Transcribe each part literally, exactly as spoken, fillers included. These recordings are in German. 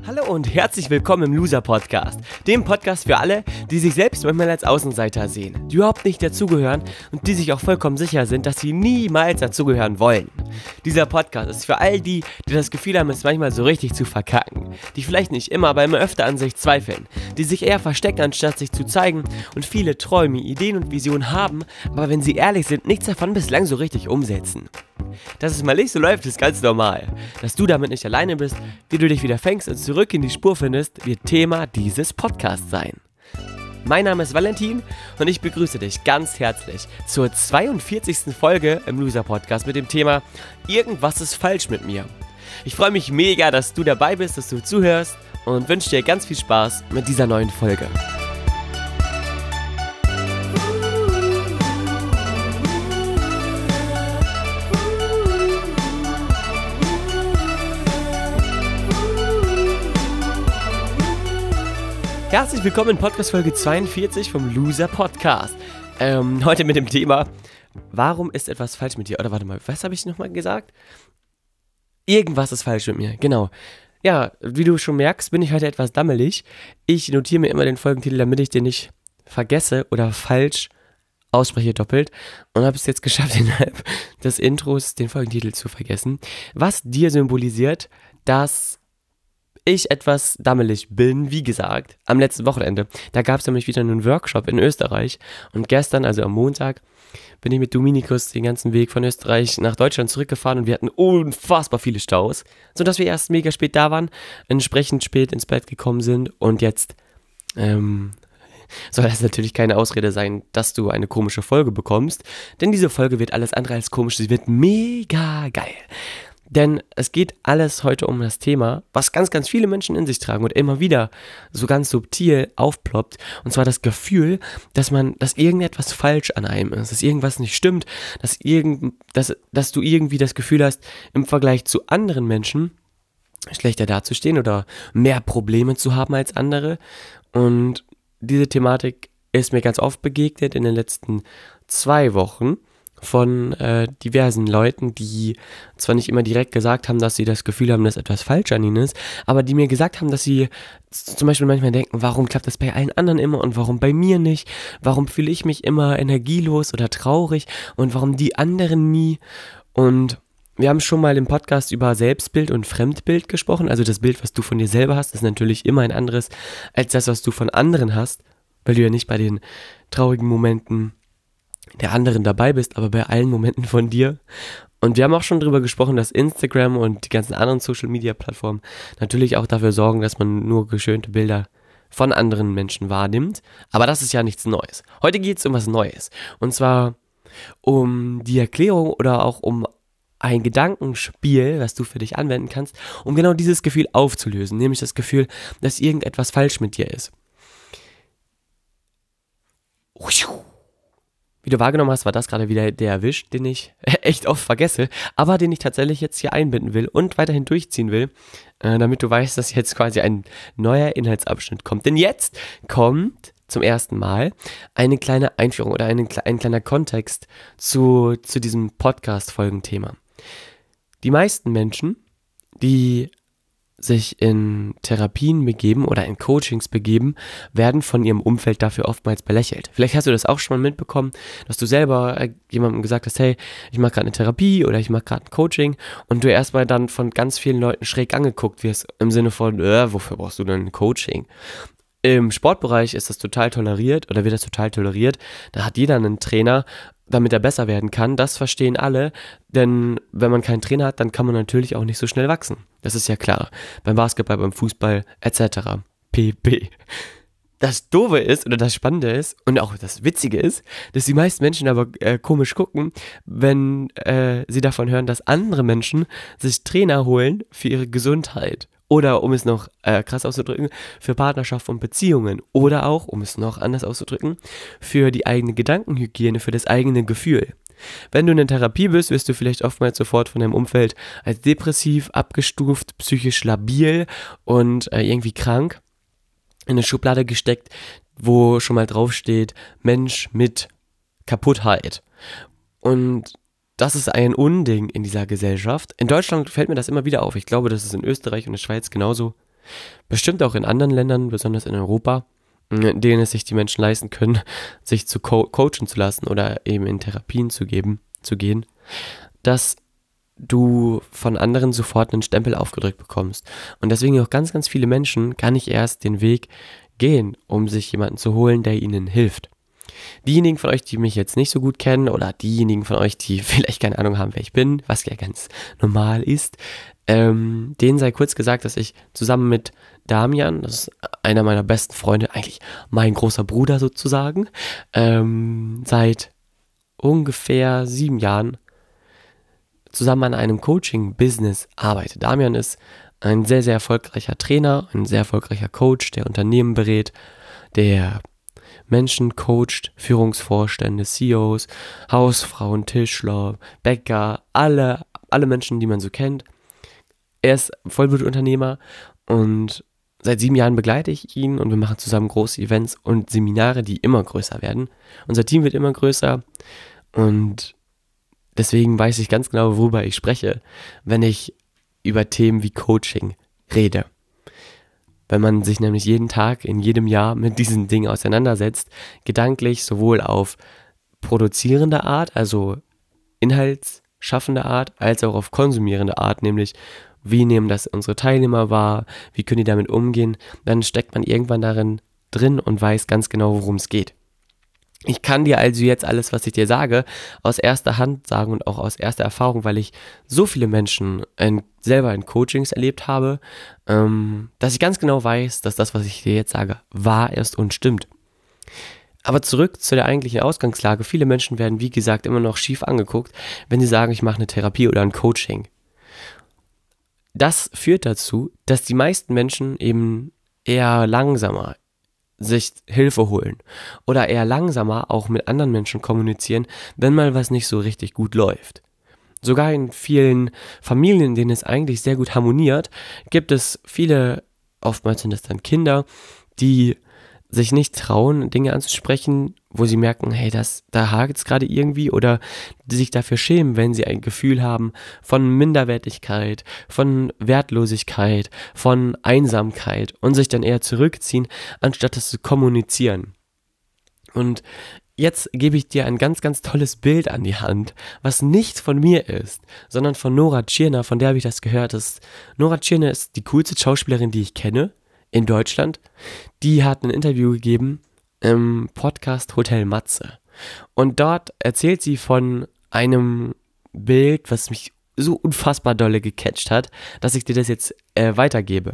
Hallo und herzlich willkommen im Loser Podcast, dem Podcast für alle, die sich selbst manchmal als Außenseiter sehen, die überhaupt nicht dazugehören und die sich auch vollkommen sicher sind, dass sie niemals dazugehören wollen. Dieser Podcast ist für all die, die das Gefühl haben, es manchmal so richtig zu verkacken, die vielleicht nicht immer, aber immer öfter an sich zweifeln, die sich eher verstecken, anstatt sich zu zeigen und viele Träume, Ideen und Visionen haben, aber wenn sie ehrlich sind, nichts davon bislang so richtig umsetzen. Dass es mal nicht so läuft, ist ganz normal. Dass du damit nicht alleine bist, wie du dich wieder fängst und zurück in die Spur findest, wird Thema dieses Podcasts sein. Mein Name ist Valentin und ich begrüße dich ganz herzlich zur zweiundvierzigsten Folge im Loser Podcast mit dem Thema Irgendwas ist falsch mit mir. Ich freue mich mega, dass du dabei bist, dass du zuhörst und wünsche dir ganz viel Spaß mit dieser neuen Folge. Herzlich willkommen in Podcast-Folge zweiundvierzig vom Loser Podcast. Ähm, heute mit dem Thema, warum ist etwas falsch mit dir? Oder warte mal, was habe ich nochmal gesagt? Irgendwas ist falsch mit mir, genau. Ja, wie du schon merkst, bin ich heute etwas dammelig. Ich notiere mir immer den Folgentitel, damit ich den nicht vergesse oder falsch ausspreche doppelt. Und habe es jetzt geschafft, innerhalb des Intros den Folgentitel zu vergessen. Was dir symbolisiert, dass ich etwas dammelig bin, wie gesagt, am letzten Wochenende. Da gab es nämlich wieder einen Workshop in Österreich und gestern, also am Montag, bin ich mit Dominikus den ganzen Weg von Österreich nach Deutschland zurückgefahren und wir hatten unfassbar viele Staus, sodass wir erst mega spät da waren, entsprechend spät ins Bett gekommen sind und jetzt ähm, soll das natürlich keine Ausrede sein, dass du eine komische Folge bekommst, denn diese Folge wird alles andere als komisch, sie wird mega geil. Denn es geht alles heute um das Thema, was ganz, ganz viele Menschen in sich tragen und immer wieder so ganz subtil aufploppt. Und zwar das Gefühl, dass man, dass irgendetwas falsch an einem ist, dass irgendwas nicht stimmt, dass, irgend, dass, dass du irgendwie das Gefühl hast, im Vergleich zu anderen Menschen schlechter dazustehen oder mehr Probleme zu haben als andere. Und diese Thematik ist mir ganz oft begegnet in den letzten zwei Wochen. Von äh, diversen Leuten, die zwar nicht immer direkt gesagt haben, dass sie das Gefühl haben, dass etwas falsch an ihnen ist, aber die mir gesagt haben, dass sie z- zum Beispiel manchmal denken, warum klappt das bei allen anderen immer und warum bei mir nicht? Warum fühle ich mich immer energielos oder traurig und warum die anderen nie? Und wir haben schon mal im Podcast über Selbstbild und Fremdbild gesprochen, also das Bild, was du von dir selber hast, ist natürlich immer ein anderes als das, was du von anderen hast, weil du ja nicht bei den traurigen Momenten der anderen dabei bist, aber bei allen Momenten von dir. Und wir haben auch schon darüber gesprochen, dass Instagram und die ganzen anderen Social-Media-Plattformen natürlich auch dafür sorgen, dass man nur geschönte Bilder von anderen Menschen wahrnimmt. Aber das ist ja nichts Neues. Heute geht es um was Neues. Und zwar um die Erklärung oder auch um ein Gedankenspiel, was du für dich anwenden kannst, um genau dieses Gefühl aufzulösen. Nämlich das Gefühl, dass irgendetwas falsch mit dir ist. Wie du wahrgenommen hast, war das gerade wieder der Erwisch, den ich echt oft vergesse, aber den ich tatsächlich jetzt hier einbinden will und weiterhin durchziehen will, äh, damit du weißt, dass jetzt quasi ein neuer Inhaltsabschnitt kommt. Denn jetzt kommt zum ersten Mal eine kleine Einführung oder eine, ein kleiner Kontext zu, zu diesem Podcast-Folgenthema. Die meisten Menschen, die sich in Therapien begeben oder in Coachings begeben, werden von ihrem Umfeld dafür oftmals belächelt. Vielleicht hast du das auch schon mal mitbekommen, dass du selber jemandem gesagt hast, hey, ich mache gerade eine Therapie oder ich mache gerade ein Coaching und du erstmal dann von ganz vielen Leuten schräg angeguckt wirst, im Sinne von, äh, wofür brauchst du denn ein Coaching? Im Sportbereich ist das total toleriert oder wird das total toleriert, da hat jeder einen Trainer, damit er besser werden kann, das verstehen alle, denn wenn man keinen Trainer hat, dann kann man natürlich auch nicht so schnell wachsen. Das ist ja klar. Beim Basketball, beim Fußball et cetera pp. Das Doofe ist, oder das Spannende ist, und auch das Witzige ist, dass die meisten Menschen aber äh, komisch gucken, wenn äh, sie davon hören, dass andere Menschen sich Trainer holen für ihre Gesundheit. Oder, um es noch äh, krass auszudrücken, für Partnerschaft und Beziehungen. Oder auch, um es noch anders auszudrücken, für die eigene Gedankenhygiene, für das eigene Gefühl. Wenn du in der Therapie bist, wirst du vielleicht oftmals sofort von deinem Umfeld als depressiv, abgestuft, psychisch labil und äh, irgendwie krank in eine Schublade gesteckt, wo schon mal draufsteht, Mensch mit Kaputtheit. Und das ist ein Unding in dieser Gesellschaft. In Deutschland fällt mir das immer wieder auf. Ich glaube, das ist in Österreich und der Schweiz genauso. Bestimmt auch in anderen Ländern, besonders in Europa, in denen es sich die Menschen leisten können, sich zu co- coachen zu lassen oder eben in Therapien zu geben, zu gehen, dass du von anderen sofort einen Stempel aufgedrückt bekommst. Und deswegen auch ganz, ganz viele Menschen gar nicht erst den Weg gehen, um sich jemanden zu holen, der ihnen hilft. Diejenigen von euch, die mich jetzt nicht so gut kennen oder diejenigen von euch, die vielleicht keine Ahnung haben, wer ich bin, was ja ganz normal ist, ähm, denen sei kurz gesagt, dass ich zusammen mit Damian, das ist einer meiner besten Freunde, eigentlich mein großer Bruder sozusagen, ähm, seit ungefähr sieben Jahren zusammen an einem Coaching-Business arbeite. Damian ist ein sehr, sehr erfolgreicher Trainer, ein sehr erfolgreicher Coach, der Unternehmen berät, der Menschen coacht, Führungsvorstände, C E Os, Hausfrauen, Tischler, Bäcker, alle, alle Menschen, die man so kennt. Er ist Vollblutunternehmer und seit sieben Jahren begleite ich ihn und wir machen zusammen große Events und Seminare, die immer größer werden. Unser Team wird immer größer und deswegen weiß ich ganz genau, worüber ich spreche, wenn ich über Themen wie Coaching rede. Wenn man sich nämlich jeden Tag, in jedem Jahr mit diesen Dingen auseinandersetzt, gedanklich sowohl auf produzierende Art, also inhaltsschaffende Art, als auch auf konsumierende Art, nämlich wie nehmen das unsere Teilnehmer wahr, wie können die damit umgehen, dann steckt man irgendwann darin drin und weiß ganz genau, worum es geht. Ich kann dir also jetzt alles, was ich dir sage, aus erster Hand sagen und auch aus erster Erfahrung, weil ich so viele Menschen in, selber in Coachings erlebt habe, ähm, dass ich ganz genau weiß, dass das, was ich dir jetzt sage, wahr ist und stimmt. Aber zurück zu der eigentlichen Ausgangslage. Viele Menschen werden, wie gesagt, immer noch schief angeguckt, wenn sie sagen, ich mache eine Therapie oder ein Coaching. Das führt dazu, dass die meisten Menschen eben eher langsamer sich Hilfe holen oder eher langsamer auch mit anderen Menschen kommunizieren, wenn mal was nicht so richtig gut läuft. Sogar in vielen Familien, in denen es eigentlich sehr gut harmoniert, gibt es viele, oftmals sind es dann Kinder, die sich nicht trauen, Dinge anzusprechen, wo sie merken, hey, das, da hakt es gerade irgendwie, oder die sich dafür schämen, wenn sie ein Gefühl haben von Minderwertigkeit, von Wertlosigkeit, von Einsamkeit und sich dann eher zurückziehen, anstatt das zu kommunizieren. Und jetzt gebe ich dir ein ganz, ganz tolles Bild an die Hand, was nicht von mir ist, sondern von Nora Tschirner, von der habe ich das gehört. Das, Nora Tschirner ist die coolste Schauspielerin, die ich kenne in Deutschland. Die hat ein Interview gegeben im Podcast Hotel Matze. Und dort erzählt sie von einem Bild, was mich so unfassbar dolle gecatcht hat, dass ich dir das jetzt äh, weitergebe.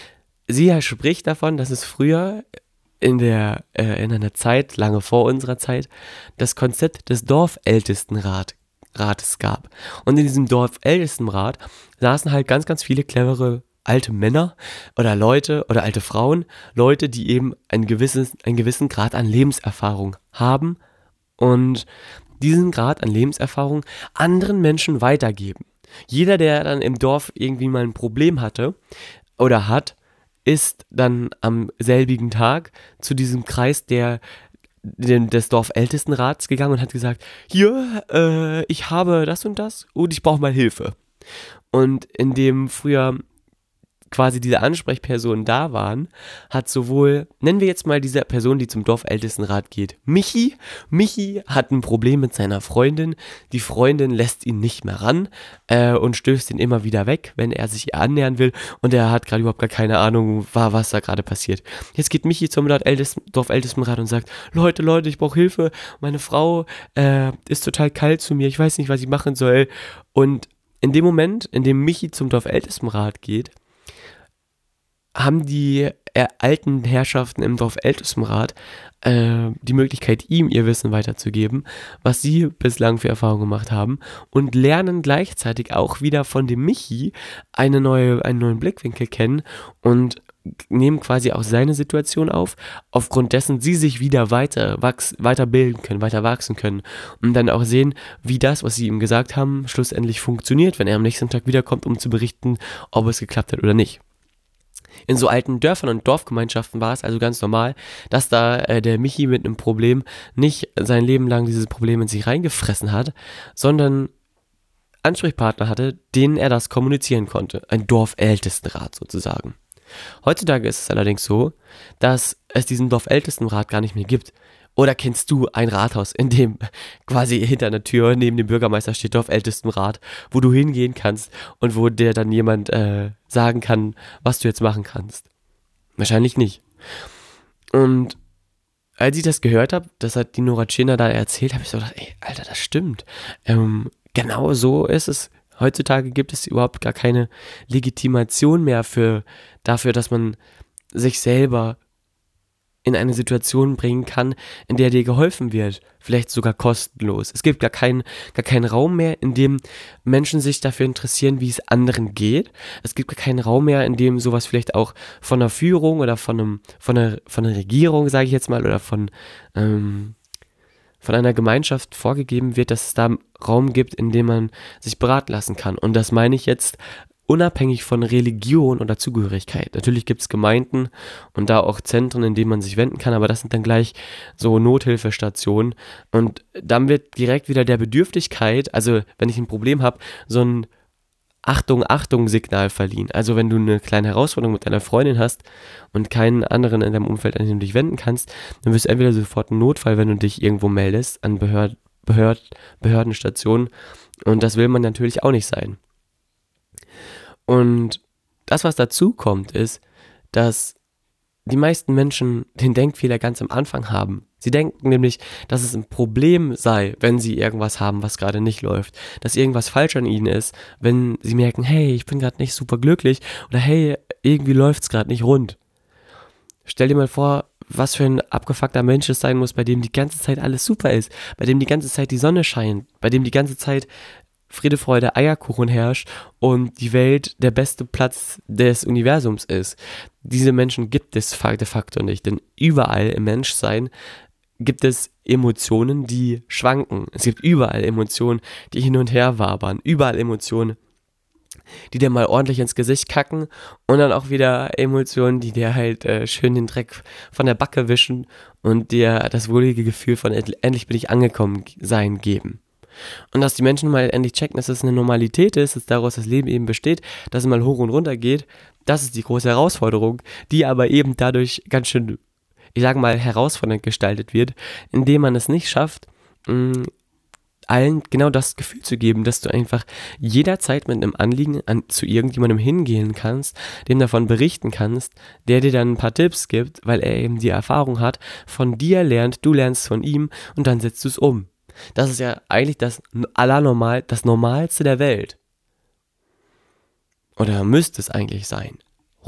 Sie spricht davon, dass es früher in der äh, in einer Zeit, lange vor unserer Zeit, das Konzept des Dorfältestenrat Rates gab. Und in diesem Dorfältestenrat saßen halt ganz, ganz viele clevere alte Männer oder Leute oder alte Frauen, Leute, die eben ein gewisses, einen gewissen Grad an Lebenserfahrung haben und diesen Grad an Lebenserfahrung anderen Menschen weitergeben. Jeder, der dann im Dorf irgendwie mal ein Problem hatte oder hat, ist dann am selbigen Tag zu diesem Kreis der des Dorfältestenrats gegangen und hat gesagt, hier, äh, ich habe das und das und ich brauche mal Hilfe. Und in dem früher quasi diese Ansprechpersonen da waren, hat sowohl, nennen wir jetzt mal diese Person, die zum Dorfältestenrat geht, Michi. Michi hat ein Problem mit seiner Freundin. Die Freundin lässt ihn nicht mehr ran äh, und stößt ihn immer wieder weg, wenn er sich ihr annähern will. Und er hat gerade überhaupt gar keine Ahnung, was da gerade passiert. Jetzt geht Michi zum Dorfältestenrat und sagt, Leute, Leute, ich brauche Hilfe. Meine Frau äh, ist total kalt zu mir. Ich weiß nicht, was ich machen soll. Und in dem Moment, in dem Michi zum Dorfältestenrat geht, haben die äh, alten Herrschaften im Dorfältestenrat äh, die Möglichkeit, ihm ihr Wissen weiterzugeben, was sie bislang für Erfahrungen gemacht haben, und lernen gleichzeitig auch wieder von dem Michi eine neue, einen neuen Blickwinkel kennen und nehmen quasi auch seine Situation auf, aufgrund dessen sie sich wieder weiter wachs, weiterbilden können, weiter wachsen können und dann auch sehen, wie das, was sie ihm gesagt haben, schlussendlich funktioniert, wenn er am nächsten Tag wiederkommt, um zu berichten, ob es geklappt hat oder nicht. In so alten Dörfern und Dorfgemeinschaften war es also ganz normal, dass da äh, der Michi mit einem Problem nicht sein Leben lang dieses Problem in sich reingefressen hat, sondern Ansprechpartner hatte, denen er das kommunizieren konnte. Ein Dorfältestenrat sozusagen. Heutzutage ist es allerdings so, dass es diesen Dorfältestenrat gar nicht mehr gibt. Oder kennst du ein Rathaus, in dem quasi hinter einer Tür neben dem Bürgermeister steht Dorfältestenrat, wo du hingehen kannst und wo dir dann jemand äh, sagen kann, was du jetzt machen kannst? Wahrscheinlich nicht. Und als ich das gehört habe, das hat die Nora Tschirner da erzählt, habe ich so gedacht, ey, Alter, das stimmt. Ähm, genau so ist es. Heutzutage gibt es überhaupt gar keine Legitimation mehr für dafür, dass man sich selber in eine Situation bringen kann, in der dir geholfen wird, vielleicht sogar kostenlos. Es gibt gar keinen, gar keinen Raum mehr, in dem Menschen sich dafür interessieren, wie es anderen geht. Es gibt gar keinen Raum mehr, in dem sowas vielleicht auch von der Führung oder von einem, von einer, von einer Regierung, sage ich jetzt mal, oder von, ähm, von einer Gemeinschaft vorgegeben wird, dass es da Raum gibt, in dem man sich beraten lassen kann. Und das meine ich jetzt unabhängig von Religion oder Zugehörigkeit. Natürlich gibt es Gemeinden und da auch Zentren, in denen man sich wenden kann, aber das sind dann gleich so Nothilfestationen. Und dann wird direkt wieder der Bedürftigkeit, also wenn ich ein Problem habe, so ein Achtung, Achtung-Signal verliehen. Also wenn du eine kleine Herausforderung mit deiner Freundin hast und keinen anderen in deinem Umfeld, an den du dich wenden kannst, dann wirst du entweder sofort ein Notfall, wenn du dich irgendwo meldest, an Behörd, Behörd, Behördenstationen. Und das will man natürlich auch nicht sein. Und das, was dazu kommt, ist, dass die meisten Menschen den Denkfehler ganz am Anfang haben. Sie denken nämlich, dass es ein Problem sei, wenn sie irgendwas haben, was gerade nicht läuft. Dass irgendwas falsch an ihnen ist, wenn sie merken, hey, ich bin gerade nicht super glücklich oder hey, irgendwie läuft es gerade nicht rund. Stell dir mal vor, was für ein abgefuckter Mensch es sein muss, bei dem die ganze Zeit alles super ist, bei dem die ganze Zeit die Sonne scheint, bei dem die ganze Zeit Friede, Freude, Eierkuchen herrscht und die Welt der beste Platz des Universums ist. Diese Menschen gibt es de facto nicht, denn überall im Menschsein gibt es Emotionen, die schwanken. Es gibt überall Emotionen, die hin und her wabern, überall Emotionen, die dir mal ordentlich ins Gesicht kacken und dann auch wieder Emotionen, die dir halt äh, schön den Dreck von der Backe wischen und dir das wohlige Gefühl von endlich bin ich angekommen sein geben. Und dass die Menschen mal endlich checken, dass es eine Normalität ist, dass daraus das Leben eben besteht, dass es mal hoch und runter geht, das ist die große Herausforderung, die aber eben dadurch ganz schön, ich sage mal, herausfordernd gestaltet wird, indem man es nicht schafft, mh, allen genau das Gefühl zu geben, dass du einfach jederzeit mit einem Anliegen an, zu irgendjemandem hingehen kannst, dem davon berichten kannst, der dir dann ein paar Tipps gibt, weil er eben die Erfahrung hat, von dir lernt, du lernst von ihm und dann setzt du es um. Das ist ja eigentlich das allernormal, das Normalste der Welt. Oder müsste es eigentlich sein.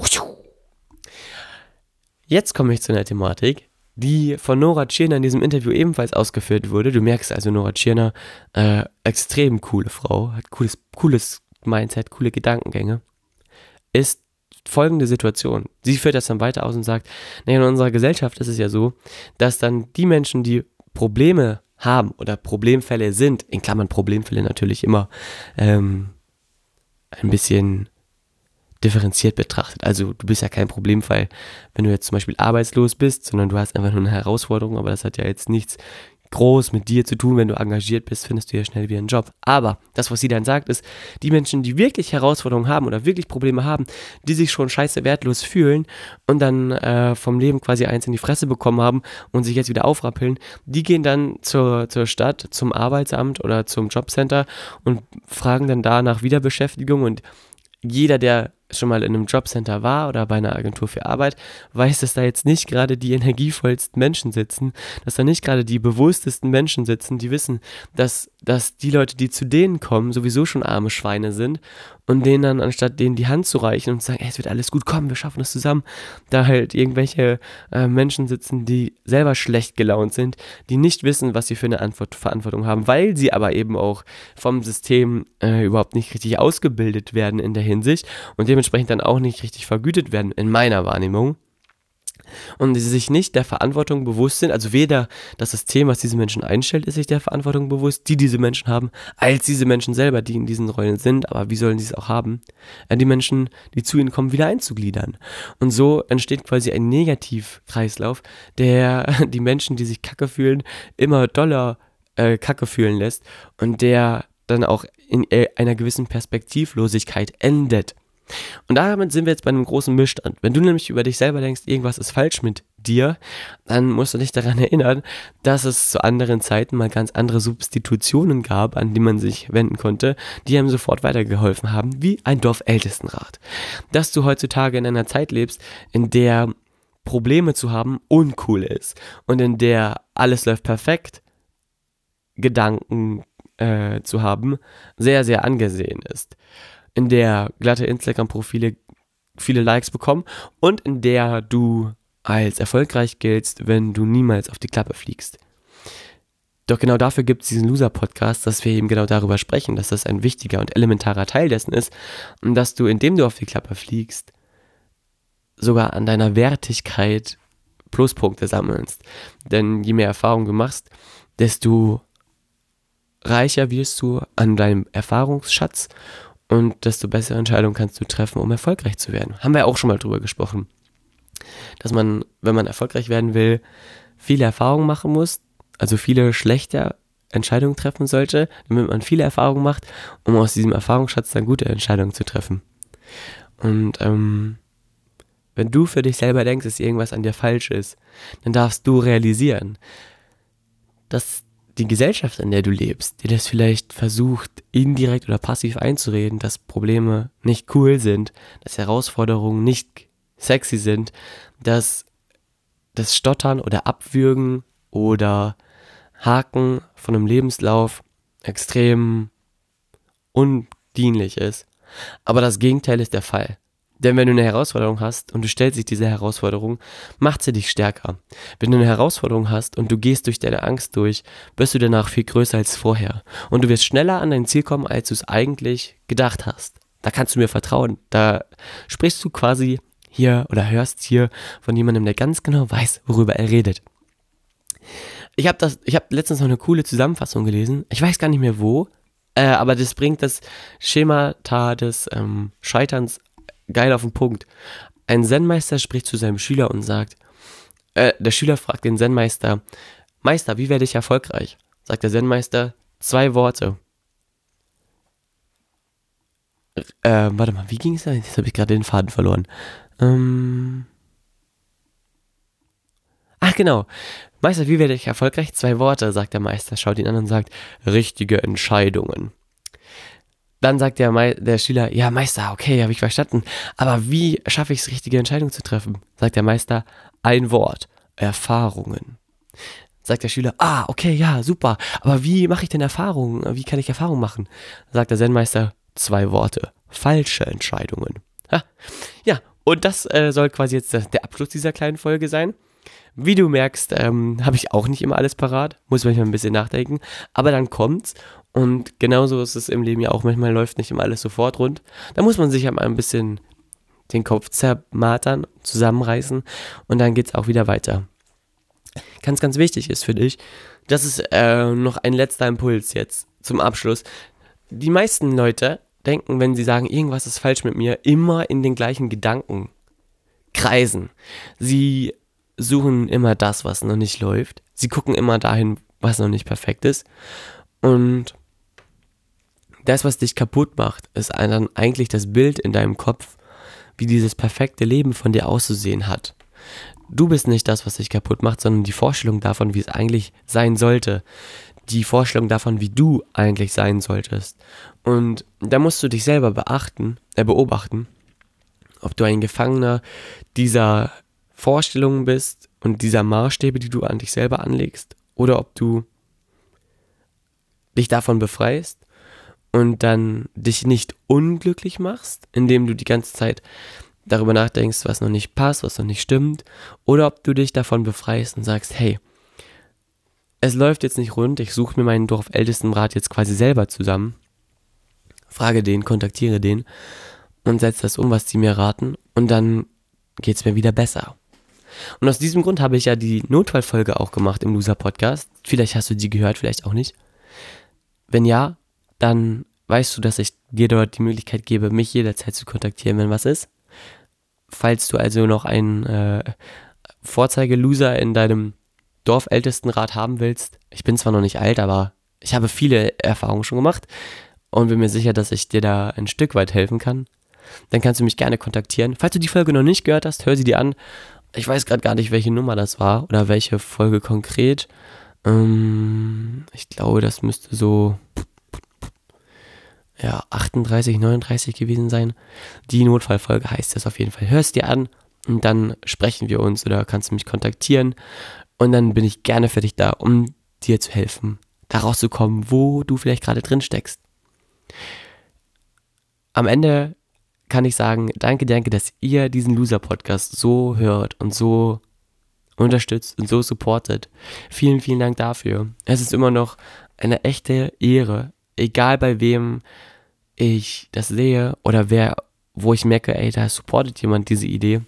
Jetzt komme ich zu einer Thematik, die von Nora Tschirner in diesem Interview ebenfalls ausgeführt wurde. Du merkst also, Nora Tschirner, äh, extrem coole Frau, hat cooles, cooles Mindset, coole Gedankengänge, ist folgende Situation. Sie führt das dann weiter aus und sagt, naja, in unserer Gesellschaft ist es ja so, dass dann die Menschen, die Probleme haben oder Problemfälle sind, in Klammern Problemfälle natürlich immer ähm, ein bisschen differenziert betrachtet. Also du bist ja kein Problemfall, wenn du jetzt zum Beispiel arbeitslos bist, sondern du hast einfach nur eine Herausforderung, aber das hat ja jetzt nichts groß mit dir zu tun. Wenn du engagiert bist, findest du ja schnell wieder einen Job. Aber das, was sie dann sagt, ist, die Menschen, die wirklich Herausforderungen haben oder wirklich Probleme haben, die sich schon scheiße wertlos fühlen und dann äh, vom Leben quasi eins in die Fresse bekommen haben und sich jetzt wieder aufrappeln, die gehen dann zur, zur Stadt, zum Arbeitsamt oder zum Jobcenter und fragen dann da nach Wiederbeschäftigung. Und jeder, der schon mal in einem Jobcenter war oder bei einer Agentur für Arbeit, weiß, dass da jetzt nicht gerade die energievollsten Menschen sitzen, dass da nicht gerade die bewusstesten Menschen sitzen, die wissen, dass, dass die Leute, die zu denen kommen, sowieso schon arme Schweine sind und denen dann, anstatt denen die Hand zu reichen und zu sagen, ey, es wird alles gut, komm, wir schaffen das zusammen, da halt irgendwelche äh, Menschen sitzen, die selber schlecht gelaunt sind, die nicht wissen, was sie für eine Antwort, Verantwortung haben, weil sie aber eben auch vom System äh, überhaupt nicht richtig ausgebildet werden in der Hinsicht und dementsprechend dann auch nicht richtig vergütet werden, in meiner Wahrnehmung. Und sie sich nicht der Verantwortung bewusst sind, also weder das System, was diese Menschen einstellt, ist sich der Verantwortung bewusst, die diese Menschen haben, als diese Menschen selber, die in diesen Rollen sind, aber wie sollen sie es auch haben, die Menschen, die zu ihnen kommen, wieder einzugliedern. Und so entsteht quasi ein Negativkreislauf, der die Menschen, die sich kacke fühlen, immer doller äh, kacke fühlen lässt und der dann auch in einer gewissen Perspektivlosigkeit endet. Und damit sind wir jetzt bei einem großen Missstand. Wenn du nämlich über dich selber denkst, irgendwas ist falsch mit dir, dann musst du dich daran erinnern, dass es zu anderen Zeiten mal ganz andere Substitutionen gab, an die man sich wenden konnte, die einem sofort weitergeholfen haben, wie ein Dorfältestenrat. Dass du heutzutage in einer Zeit lebst, in der Probleme zu haben uncool ist und in der alles läuft perfekt, Gedanken äh, zu haben, sehr, sehr angesehen ist. In der glatte Instagram-Profile viele Likes bekommen und in der du als erfolgreich giltst, wenn du niemals auf die Klappe fliegst. Doch genau dafür gibt es diesen Loser-Podcast, dass wir eben genau darüber sprechen, dass das ein wichtiger und elementarer Teil dessen ist und dass du, indem du auf die Klappe fliegst, sogar an deiner Wertigkeit Pluspunkte sammelst. Denn je mehr Erfahrung du machst, desto reicher wirst du an deinem Erfahrungsschatz und desto bessere Entscheidungen kannst du treffen, um erfolgreich zu werden. Haben wir auch schon mal drüber gesprochen. Dass man, wenn man erfolgreich werden will, viele Erfahrungen machen muss, also viele schlechte Entscheidungen treffen sollte, damit man viele Erfahrungen macht, um aus diesem Erfahrungsschatz dann gute Entscheidungen zu treffen. Und ähm, wenn du für dich selber denkst, dass irgendwas an dir falsch ist, dann darfst du realisieren, dass die Gesellschaft, in der du lebst, dir das vielleicht versucht, indirekt oder passiv einzureden, dass Probleme nicht cool sind, dass Herausforderungen nicht sexy sind, dass das Stottern oder Abwürgen oder Haken von einem Lebenslauf extrem undienlich ist. Aber das Gegenteil ist der Fall. Denn wenn du eine Herausforderung hast und du stellst dich dieser Herausforderung, macht sie dich stärker. Wenn du eine Herausforderung hast und du gehst durch deine Angst durch, wirst du danach viel größer als vorher. Und du wirst schneller an dein Ziel kommen, als du es eigentlich gedacht hast. Da kannst du mir vertrauen. Da sprichst du quasi hier oder hörst hier von jemandem, der ganz genau weiß, worüber er redet. Ich habe das, ich habe letztens noch eine coole Zusammenfassung gelesen. Ich weiß gar nicht mehr wo, äh, aber das bringt das Schemata des ähm, Scheiterns geil auf den Punkt. Ein Zen-Meister spricht zu seinem Schüler und sagt, äh, der Schüler fragt den Zen-Meister, Meister, wie werde ich erfolgreich? Sagt der Zen-Meister, zwei Worte. Äh, warte mal, wie ging es da? Jetzt habe ich gerade den Faden verloren. Ähm Ach genau, Meister, wie werde ich erfolgreich? Zwei Worte, sagt der Meister, schaut ihn an und sagt, richtige Entscheidungen. Dann sagt der, Me- der Schüler, ja Meister, okay, habe ich verstanden, aber wie schaffe ich es, richtige Entscheidungen zu treffen? Sagt der Meister, ein Wort, Erfahrungen. Sagt der Schüler, ah, okay, ja, super, aber wie mache ich denn Erfahrungen? Wie kann ich Erfahrungen machen? Sagt der Zen-Meister, zwei Worte, falsche Entscheidungen. Ha. Ja, und das äh, soll quasi jetzt der, der Abschluss dieser kleinen Folge sein. Wie du merkst, ähm, habe ich auch nicht immer alles parat, muss manchmal ein bisschen nachdenken, aber dann kommt's. Und genauso ist es im Leben ja auch, manchmal läuft nicht immer alles sofort rund. Da muss man sich ja mal ein bisschen den Kopf zermartern, zusammenreißen und dann geht's auch wieder weiter. Ganz, ganz wichtig ist für dich, das ist äh, noch ein letzter Impuls jetzt zum Abschluss. Die meisten Leute denken, wenn sie sagen, irgendwas ist falsch mit mir, immer in den gleichen Gedanken kreisen. Sie suchen immer das, was noch nicht läuft. Sie gucken immer dahin, was noch nicht perfekt ist. Und das, was dich kaputt macht, ist dann eigentlich das Bild in deinem Kopf, wie dieses perfekte Leben von dir auszusehen hat. Du bist nicht das, was dich kaputt macht, sondern die Vorstellung davon, wie es eigentlich sein sollte. Die Vorstellung davon, wie du eigentlich sein solltest. Und da musst du dich selber beachten, äh, beobachten, ob du ein Gefangener dieser Vorstellungen bist und dieser Maßstäbe, die du an dich selber anlegst, oder ob du dich davon befreist und dann dich nicht unglücklich machst, indem du die ganze Zeit darüber nachdenkst, was noch nicht passt, was noch nicht stimmt, oder ob du dich davon befreist und sagst, hey, es läuft jetzt nicht rund, ich suche mir meinen Dorfältestenrat jetzt quasi selber zusammen, frage den, kontaktiere den und setze das um, was die mir raten, und dann geht es mir wieder besser. Und aus diesem Grund habe ich ja die Notfallfolge auch gemacht im Loser-Podcast. Vielleicht hast du die gehört, vielleicht auch nicht. Wenn ja, dann weißt du, dass ich dir dort die Möglichkeit gebe, mich jederzeit zu kontaktieren, wenn was ist. Falls du also noch einen äh, Vorzeige-Loser in deinem Dorfältestenrat haben willst, ich bin zwar noch nicht alt, aber ich habe viele Erfahrungen schon gemacht und bin mir sicher, dass ich dir da ein Stück weit helfen kann. dann kannst du mich gerne kontaktieren. Falls du die Folge noch nicht gehört hast, hör sie dir an. Ich weiß gerade gar nicht, welche Nummer das war oder welche Folge konkret. Ähm, ich glaube, das müsste so ja, achtunddreißig, neununddreißig gewesen sein. Die Notfallfolge heißt das auf jeden Fall. Hör es dir an und dann sprechen wir uns oder kannst du mich kontaktieren. Und dann bin ich gerne für dich da, um dir zu helfen, da rauszukommen, wo du vielleicht gerade drin steckst. Am Ende kann ich sagen, danke, danke, dass ihr diesen Loser-Podcast so hört und so unterstützt und so supportet. Vielen, vielen Dank dafür. Es ist immer noch eine echte Ehre, egal bei wem ich das sehe oder wer, wo ich merke, ey, da supportet jemand diese Idee.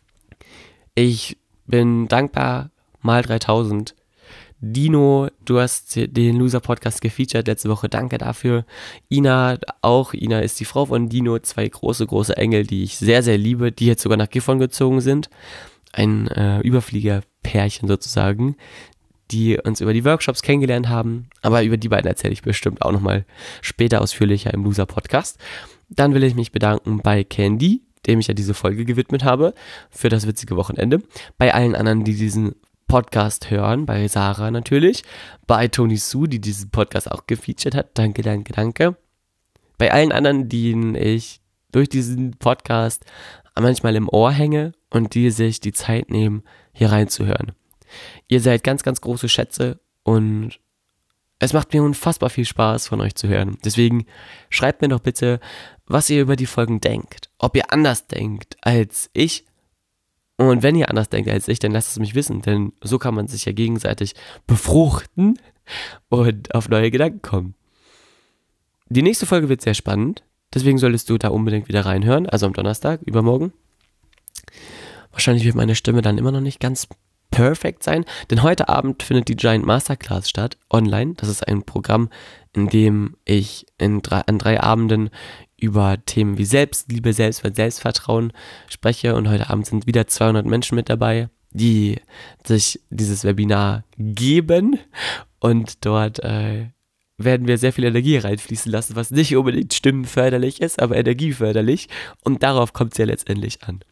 Ich bin dankbar, mal dreitausend. Dino, du hast den Loser-Podcast gefeatured letzte Woche, danke dafür. Ina auch, Ina ist die Frau von Dino, zwei große, große Engel, die ich sehr, sehr liebe, die jetzt sogar nach Gifhorn gezogen sind. Ein äh, Überfliegerpärchen sozusagen, die uns über die Workshops kennengelernt haben, aber über die beiden erzähle ich bestimmt auch nochmal später ausführlicher im Loser-Podcast. Dann will ich mich bedanken bei Candy, dem ich ja diese Folge gewidmet habe, für das witzige Wochenende, bei allen anderen, die diesen Podcast hören, bei Sarah natürlich, bei Toni Sue, die diesen Podcast auch gefeatured hat, danke, danke, danke. Bei allen anderen, denen ich durch diesen Podcast manchmal im Ohr hänge und die sich die Zeit nehmen, hier reinzuhören. Ihr seid ganz, ganz große Schätze und es macht mir unfassbar viel Spaß, von euch zu hören. Deswegen schreibt mir doch bitte, was ihr über die Folgen denkt, ob ihr anders denkt als ich. Und wenn ihr anders denkt als ich, dann lasst es mich wissen, denn so kann man sich ja gegenseitig befruchten und auf neue Gedanken kommen. Die nächste Folge wird sehr spannend, deswegen solltest du da unbedingt wieder reinhören, also am Donnerstag, übermorgen. Wahrscheinlich wird meine Stimme dann immer noch nicht ganz perfekt sein, denn heute Abend findet die Giant Masterclass statt, online. Das ist ein Programm, in dem ich in drei, an drei Abenden über Themen wie Selbstliebe, Selbstwert, Selbstvertrauen spreche und heute Abend sind wieder zweihundert Menschen mit dabei, die sich dieses Webinar geben und dort äh, werden wir sehr viel Energie reinfließen lassen, was nicht unbedingt stimmenförderlich ist, aber energieförderlich und darauf kommt es ja letztendlich an.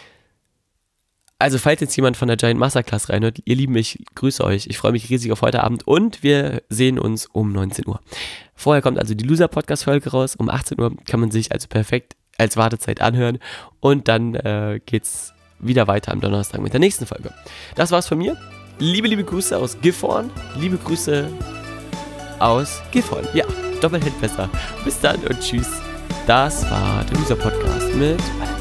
Also falls jetzt jemand von der Giant Masterclass reinhört, ihr Lieben, ich grüße euch. Ich freue mich riesig auf heute Abend und wir sehen uns um neunzehn Uhr. Vorher kommt also die Loser-Podcast-Folge raus. Um achtzehn Uhr kann man sich also perfekt als Wartezeit anhören und dann äh, geht's wieder weiter am Donnerstag mit der nächsten Folge. Das war's von mir. Liebe, liebe Grüße aus Gifhorn. Liebe Grüße aus Gifhorn. Ja, doppelt hält besser. Bis dann und tschüss. Das war der Loser-Podcast mit